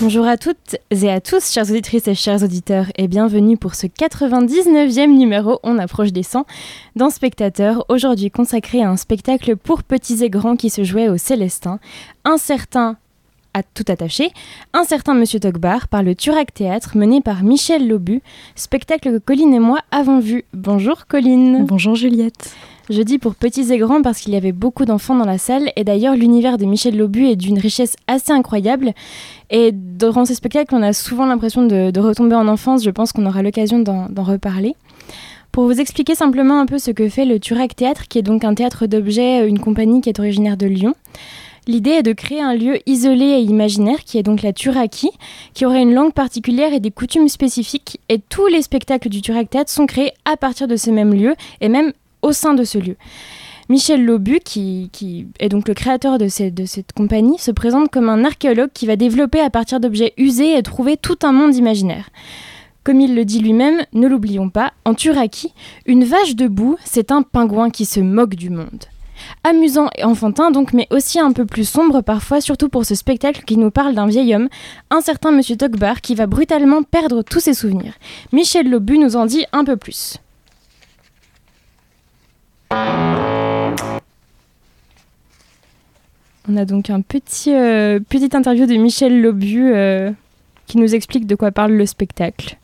Bonjour à toutes et à tous, chères auditrices et chers auditeurs, et bienvenue pour ce 99e numéro, on approche des 100, d'un Spectateur, aujourd'hui consacré à un spectacle pour petits et grands qui se jouait au Célestin, un certain Monsieur Togbar par le Turac Théâtre mené par Michel Laubu, spectacle que Colline et moi avons vu. Bonjour Colline. Bonjour Juliette. Je dis pour petits et grands parce qu'il y avait beaucoup d'enfants dans la salle et d'ailleurs l'univers de Michel Laubu est d'une richesse assez incroyable et durant ces spectacles on a souvent l'impression de retomber en enfance, je pense qu'on aura l'occasion d'en reparler. Pour vous expliquer simplement un peu ce que fait le Turac Théâtre, qui est donc un théâtre d'objets, une compagnie qui est originaire de Lyon. L'idée est de créer un lieu isolé et imaginaire, qui est donc la Turaki, qui aurait une langue particulière et des coutumes spécifiques, et tous les spectacles du Turac Théâtre sont créés à partir de ce même lieu, et même au sein de ce lieu. Michel Laubu, qui est donc le créateur de cette compagnie, se présente comme un archéologue qui va développer à partir d'objets usés et trouver tout un monde imaginaire. Comme il le dit lui-même, ne l'oublions pas, en Turaki, une vache debout, c'est un pingouin qui se moque du monde. Amusant et enfantin donc, mais aussi un peu plus sombre parfois, surtout pour ce spectacle qui nous parle d'un vieil homme, un certain Monsieur Togbar, qui va brutalement perdre tous ses souvenirs. Michel Laubu nous en dit un peu plus. On a donc un petite interview de Michel Laubu qui nous explique de quoi parle le spectacle.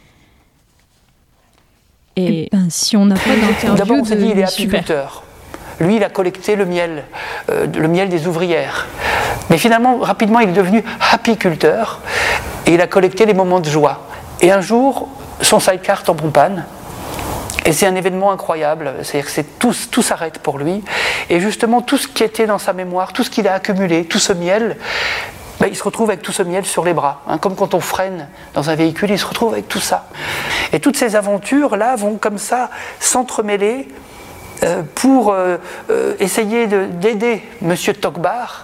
Et si on n'a pas d'interview, d'abord on s'est dit il est apiculteur. Lui, il a collecté le miel des ouvrières. Mais finalement, rapidement, il est devenu apiculteur et il a collecté les moments de joie. Et un jour, son sidecar tombe en panne. Et c'est un événement incroyable, c'est-à-dire que tout s'arrête pour lui. Et justement, tout ce qui était dans sa mémoire, tout ce qu'il a accumulé, tout ce miel, il se retrouve avec tout ce miel sur les bras. Comme quand on freine dans un véhicule, il se retrouve avec tout ça. Et toutes ces aventures-là vont comme ça s'entremêler pour essayer d'aider Monsieur Togbar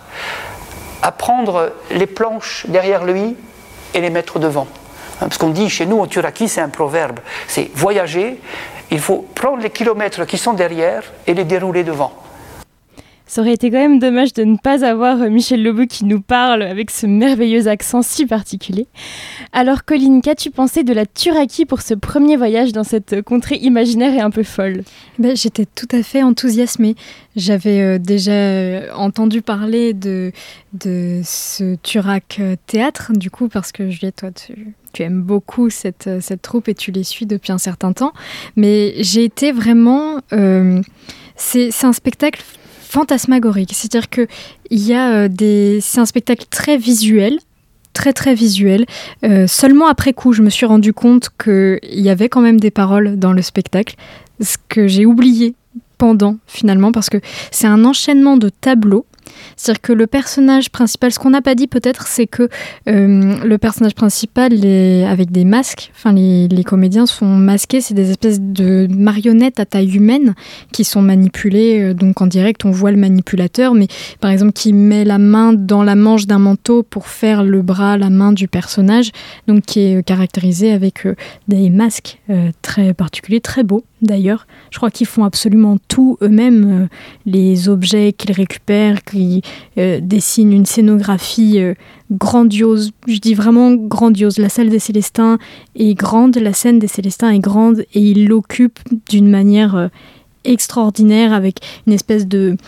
à prendre les planches derrière lui et les mettre devant. Parce qu'on dit chez nous, en Turaki, c'est un proverbe, c'est voyager, il faut prendre les kilomètres qui sont derrière et les dérouler devant. Ça aurait été quand même dommage de ne pas avoir Michel Laubu qui nous parle avec ce merveilleux accent si particulier. Alors Colline, qu'as-tu pensé de la Turaki pour ce premier voyage dans cette contrée imaginaire et un peu folle ? J'étais tout à fait enthousiasmée. J'avais déjà entendu parler de ce Turac Théâtre, du coup, parce que Juliette, toi, tu aimes beaucoup cette troupe et tu les suis depuis un certain temps. Mais j'ai été vraiment... c'est un spectacle fantasmagorique, c'est-à-dire que c'est un spectacle très visuel, très visuel. Seulement après coup, je me suis rendu compte qu'il y avait quand même des paroles dans le spectacle, ce que j'ai oublié pendant finalement, parce que c'est un enchaînement de tableaux. C'est-à-dire que le personnage principal, ce qu'on n'a pas dit peut-être, c'est que le personnage principal est avec des masques, enfin les comédiens sont masqués, c'est des espèces de marionnettes à taille humaine qui sont manipulées, donc en direct on voit le manipulateur, mais par exemple qui met la main dans la manche d'un manteau pour faire le bras, la main du personnage, donc qui est caractérisé avec des masques très particuliers, très beaux d'ailleurs. Je crois qu'ils font absolument tout eux-mêmes, les objets qu'ils récupèrent, qui dessinent une scénographie grandiose. Je dis vraiment grandiose. La salle des Célestins est grande, la scène des Célestins est grande et ils l'occupent d'une manière extraordinaire avec une espèce de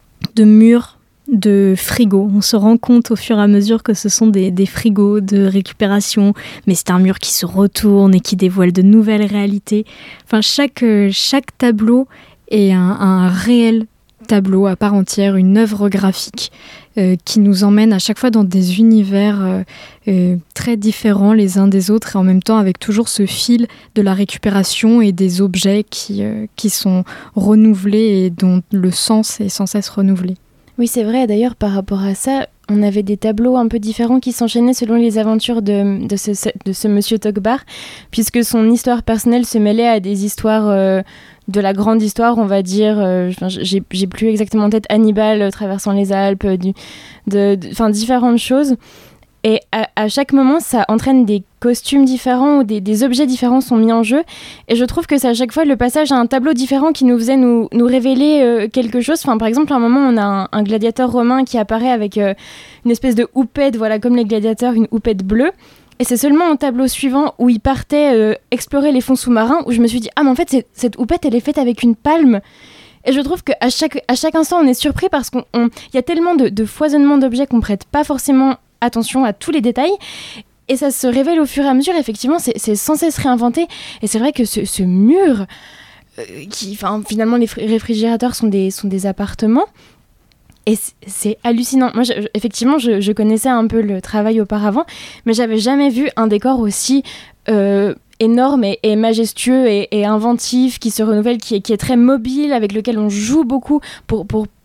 mur de frigo. On se rend compte au fur et à mesure que ce sont des frigos de récupération, mais c'est un mur qui se retourne et qui dévoile de nouvelles réalités. Enfin, chaque tableau est un réel tableau à part entière, une œuvre graphique qui nous emmène à chaque fois dans des univers très différents les uns des autres et en même temps avec toujours ce fil de la récupération et des objets qui sont renouvelés et dont le sens est sans cesse renouvelé. Oui, c'est vrai. D'ailleurs, par rapport à ça, on avait des tableaux un peu différents qui s'enchaînaient selon les aventures de ce Monsieur Togbar, puisque son histoire personnelle se mêlait à des histoires de la grande histoire, on va dire. J'ai plus exactement en tête Hannibal traversant les Alpes, différentes choses. Et à chaque moment, ça entraîne des costumes différents ou des objets différents sont mis en jeu. Et je trouve que c'est à chaque fois le passage à un tableau différent qui nous faisait nous révéler quelque chose. Enfin, par exemple, à un moment, on a un gladiateur romain qui apparaît avec une espèce de houppette, voilà, comme les gladiateurs, une houppette bleue. Et c'est seulement au tableau suivant où il partait explorer les fonds sous-marins où je me suis dit « Ah, mais en fait, cette houppette, elle est faite avec une palme !» Et je trouve qu'à chaque instant, on est surpris parce qu'il y a tellement de foisonnement d'objets qu'on prête pas forcément attention à tous les détails. Et ça se révèle au fur et à mesure. Effectivement, c'est sans cesse réinventé. Et c'est vrai que ce mur, finalement, les réfrigérateurs sont des appartements. Et c'est hallucinant. Moi, effectivement, je connaissais un peu le travail auparavant, mais j'avais jamais vu un décor aussi énorme et majestueux et inventif, qui se renouvelle, qui est très mobile, avec lequel on joue beaucoup pour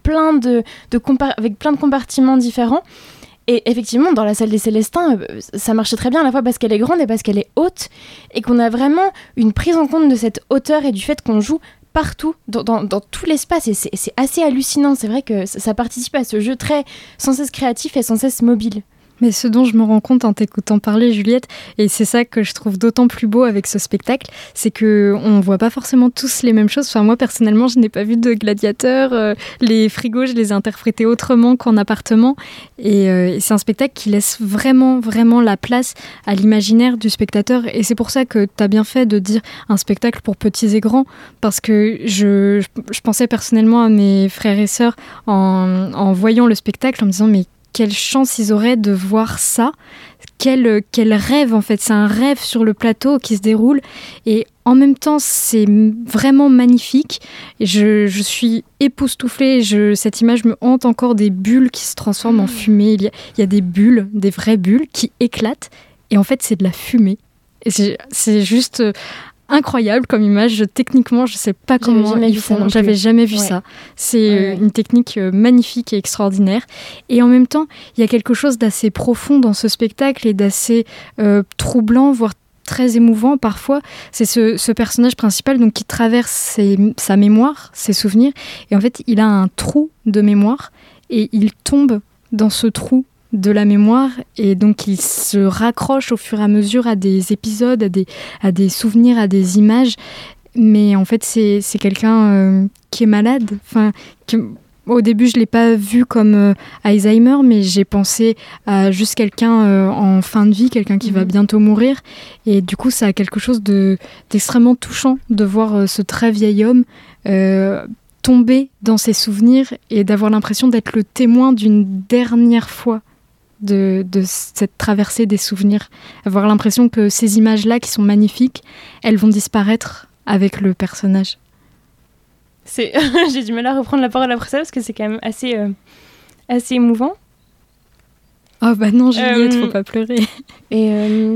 avec plein de compartiments différents. Et effectivement, dans la salle des Célestins, ça marchait très bien à la fois parce qu'elle est grande et parce qu'elle est haute, et qu'on a vraiment une prise en compte de cette hauteur et du fait qu'on joue partout, dans tout l'espace, et c'est assez hallucinant. C'est vrai que ça participe à ce jeu très sans cesse créatif et sans cesse mobile. Mais ce dont je me rends compte en t'écoutant parler, Juliette, et c'est ça que je trouve d'autant plus beau avec ce spectacle, c'est qu'on ne voit pas forcément tous les mêmes choses. Enfin, moi, personnellement, je n'ai pas vu de gladiateurs. Les frigos, je les ai interprétés autrement qu'en appartement. Et c'est un spectacle qui laisse vraiment, vraiment la place à l'imaginaire du spectateur. Et c'est pour ça que tu as bien fait de dire un spectacle pour petits et grands, parce que je pensais personnellement à mes frères et sœurs en voyant le spectacle, en me disant « mais quelle chance ils auraient de voir ça, quel rêve en fait, c'est un rêve sur le plateau qui se déroule, et en même temps c'est vraiment magnifique, et je suis époustouflée, cette image me hante encore, des bulles qui se transforment en fumée, il y a des bulles, des vraies bulles qui éclatent, et en fait c'est de la fumée, et c'est juste incroyable comme image. Techniquement, je sais pas comment ils font. J'avais jamais vu ça. C'est une technique magnifique et extraordinaire. Et en même temps, il y a quelque chose d'assez profond dans ce spectacle et d'assez troublant, voire très émouvant parfois. C'est ce personnage principal donc, qui traverse sa mémoire, ses souvenirs. Et en fait, il a un trou de mémoire et il tombe dans ce trou de la mémoire, et donc il se raccroche au fur et à mesure à des épisodes, à des souvenirs, à des images, mais en fait c'est quelqu'un qui est malade. Enfin, au début je ne l'ai pas vu comme Alzheimer, mais j'ai pensé à juste quelqu'un en fin de vie, quelqu'un qui va bientôt mourir, et du coup ça a quelque chose d'extrêmement touchant de voir ce très vieil homme tomber dans ses souvenirs et d'avoir l'impression d'être le témoin d'une dernière fois de cette traversée des souvenirs. Avoir l'impression que ces images-là, qui sont magnifiques, elles vont disparaître avec le personnage. J'ai du mal à reprendre la parole après ça, parce que c'est quand même assez émouvant. Oh bah non, Juliette, faut pas pleurer. Et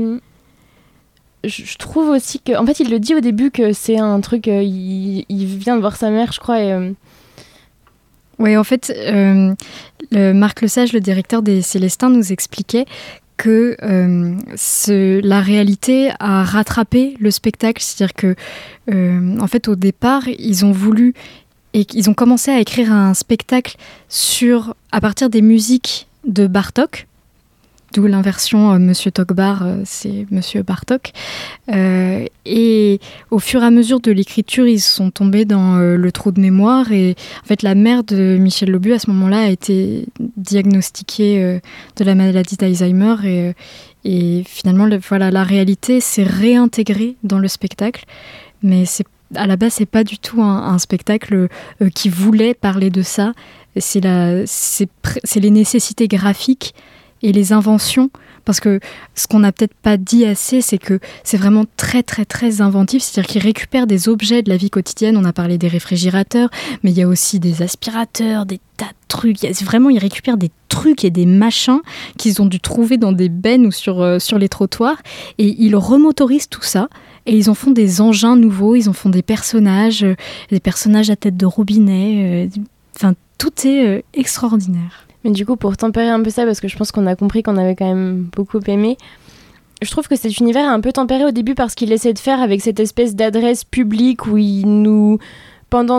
je trouve aussi que... En fait, il le dit au début que c'est un truc... il vient de voir sa mère, je crois, et... Oui, en fait, Marc Lesage, le directeur des Célestins, nous expliquait que la réalité a rattrapé le spectacle. C'est-à-dire que, en fait, au départ, ils ont voulu et ils ont commencé à écrire un spectacle à partir des musiques de Bartók, d'où l'inversion Monsieur Tokbar, c'est Monsieur Bartók. Et au fur et à mesure de l'écriture, ils sont tombés dans le trou de mémoire. Et en fait, la mère de Michel Laubu, à ce moment-là, a été diagnostiquée de la maladie d'Alzheimer. Et finalement, la réalité s'est réintégrée dans le spectacle. Mais à la base, c'est pas du tout un spectacle qui voulait parler de ça. C'est les nécessités graphiques et les inventions, parce que ce qu'on n'a peut-être pas dit assez, c'est que c'est vraiment très très très inventif, c'est-à-dire qu'ils récupèrent des objets de la vie quotidienne. On a parlé des réfrigérateurs, mais il y a aussi des aspirateurs, des tas de trucs. Vraiment, ils récupèrent des trucs et des machins qu'ils ont dû trouver dans des bennes ou sur les trottoirs, et ils remotorisent tout ça, et ils en font des engins nouveaux, ils en font des personnages à tête de robinet, tout est extraordinaire. Mais du coup, pour tempérer un peu ça, parce que je pense qu'on a compris qu'on avait quand même beaucoup aimé, je trouve que cet univers est un peu tempéré au début parce qu'il essaie de faire avec cette espèce d'adresse publique où il nous... Pendant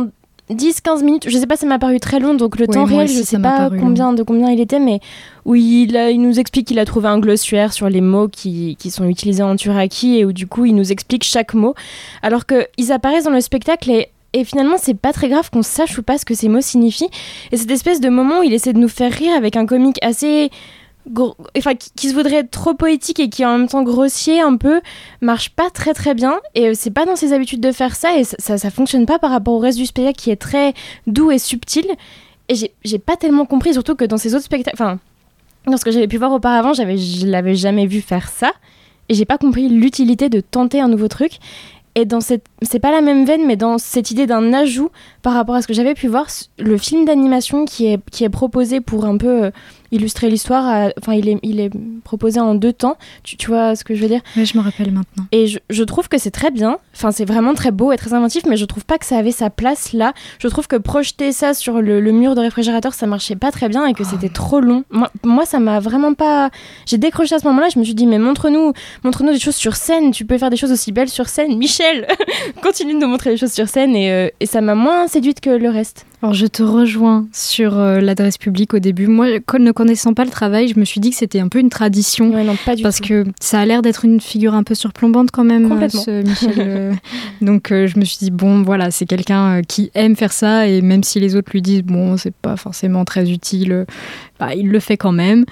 10-15 minutes, je sais pas, ça m'a paru très long, donc le temps réel, aussi, je sais pas combien il était, mais où il nous explique qu'il a trouvé un glossaire sur les mots qui sont utilisés en turaki, et où du coup il nous explique chaque mot, alors qu'ils apparaissent dans le spectacle et finalement c'est pas très grave qu'on sache ou pas ce que ces mots signifient, et cette espèce de moment où il essaie de nous faire rire avec un comique assez... qui se voudrait être trop poétique et qui est en même temps grossier un peu, marche pas très très bien, et c'est pas dans ses habitudes de faire ça, et ça fonctionne pas par rapport au reste du spectacle qui est très doux et subtil, et j'ai pas tellement compris, surtout que dans ces autres spectacles, dans ce que j'avais pu voir auparavant, je l'avais jamais vu faire ça, et j'ai pas compris l'utilité de tenter un nouveau truc. Et c'est pas la même veine, mais dans cette idée d'un ajout par rapport à ce que j'avais pu voir, le film d'animation qui est proposé pour un peu illustrer l'histoire, il est proposé en 2 temps, tu vois ce que je veux dire? Oui, je me rappelle maintenant. Et je trouve que c'est très bien, c'est vraiment très beau et très inventif, mais je trouve pas que ça avait sa place là. Je trouve que projeter ça sur le mur de réfrigérateur, ça marchait pas très bien et que c'était trop long. Moi, ça m'a vraiment pas... J'ai décroché à ce moment-là, je me suis dit, mais montre-nous des choses sur scène, tu peux faire des choses aussi belles sur scène, Michel. Continue de nous montrer les choses sur scène, et ça m'a moins séduite que le reste. Alors je te rejoins sur l'adresse publique au début. Moi, ne connaissant pas le travail, je me suis dit que c'était un peu une tradition. Ouais, non, pas du parce tout. que ça a l'air d'être une figure un peu surplombante quand même, Complètement. ce Michel. Donc je me suis dit, bon voilà, c'est quelqu'un qui aime faire ça, et même si les autres lui disent, bon, c'est pas forcément très utile, il le fait quand même.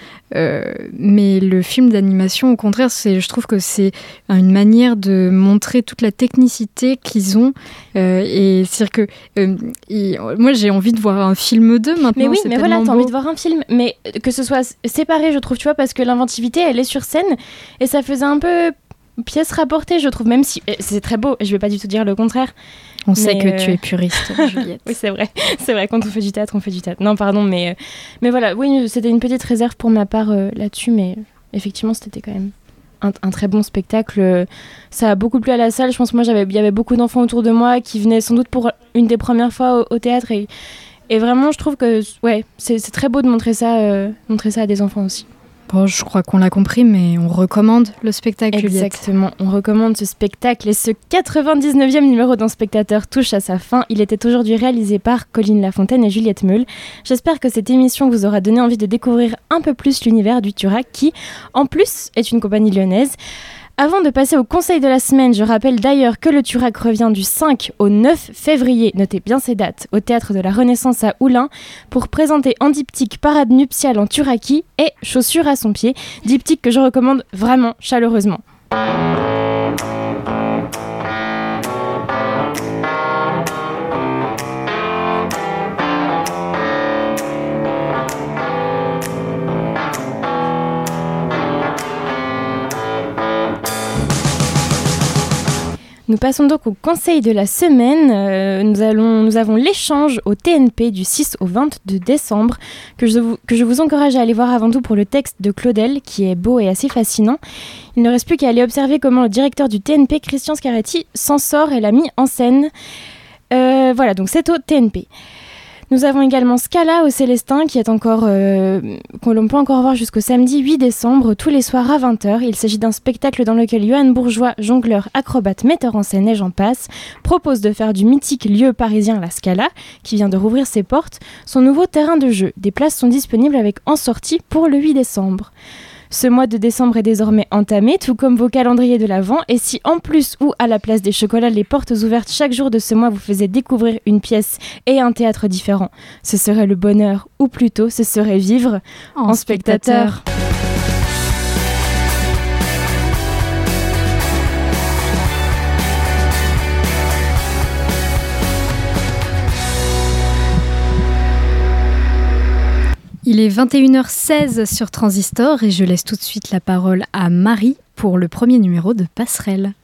Mais le film d'animation, au contraire, je trouve que c'est une manière de montrer toute la technicité qu'ils ont. Et c'est-à-dire que moi, j'ai envie de voir un film d'eux maintenant. Mais oui, c'est mais voilà, tellement t'as beau. envie de voir un film, mais que ce soit séparé, je trouve, tu vois, parce que l'inventivité, elle est sur scène, et ça faisait un peu pièce rapportée, je trouve, même si c'est très beau, je vais pas du tout dire le contraire. On sait que tu es puriste, Juliette. Oui, c'est vrai, quand on fait du théâtre, on fait du théâtre. Non, pardon, mais voilà, oui, c'était une petite réserve pour ma part là-dessus, mais effectivement, c'était quand même un très bon spectacle. Ça a beaucoup plu à la salle, je pense. Moi, il y avait beaucoup d'enfants autour de moi qui venaient sans doute pour une des premières fois au théâtre, et vraiment, je trouve que c'est très beau de montrer ça à des enfants aussi. Bon, je crois qu'on l'a compris, mais on recommande le spectacle, Juliette. Exactement, on recommande ce spectacle, et ce 99e numéro d'Un Spectateur touche à sa fin. Il était aujourd'hui réalisé par Colline Lafontaine et Juliette Meul. J'espère que cette émission vous aura donné envie de découvrir un peu plus l'univers du Turak, qui, en plus, est une compagnie lyonnaise. Avant de passer au conseil de la semaine, je rappelle d'ailleurs que le Turak revient du 5 au 9 février, notez bien ces dates, au Théâtre de la Renaissance à Oulin, pour présenter en diptyque Parade nuptiale en turaki et Chaussures à son pied, diptyque que je recommande vraiment chaleureusement. Nous passons donc au conseil de la semaine. Nous avons l'échange au TNP du 6 au 22 décembre que je vous encourage à aller voir avant tout pour le texte de Claudel, qui est beau et assez fascinant. Il ne reste plus qu'à aller observer comment le directeur du TNP, Christian Scaretti, s'en sort et l'a mis en scène. Voilà, donc c'est au TNP. Nous avons également Scala au Célestin, qui est encore qu'on l'on peut encore voir jusqu'au samedi 8 décembre, tous les soirs à 20h. Il s'agit d'un spectacle dans lequel Johan Bourgeois, jongleur, acrobate, metteur en scène et j'en passe, propose de faire du mythique lieu parisien La Scala, qui vient de rouvrir ses portes, son nouveau terrain de jeu. Des places sont disponibles avec en sortie pour le 8 décembre. Ce mois de décembre est désormais entamé, tout comme vos calendriers de l'Avent, et si en plus ou à la place des chocolats, les portes ouvertes chaque jour de ce mois vous faisaient découvrir une pièce et un théâtre différent, ce serait le bonheur, ou plutôt ce serait vivre en spectateur. Il est 21h16 sur Transistor et je laisse tout de suite la parole à Marie pour le premier numéro de Passerelle.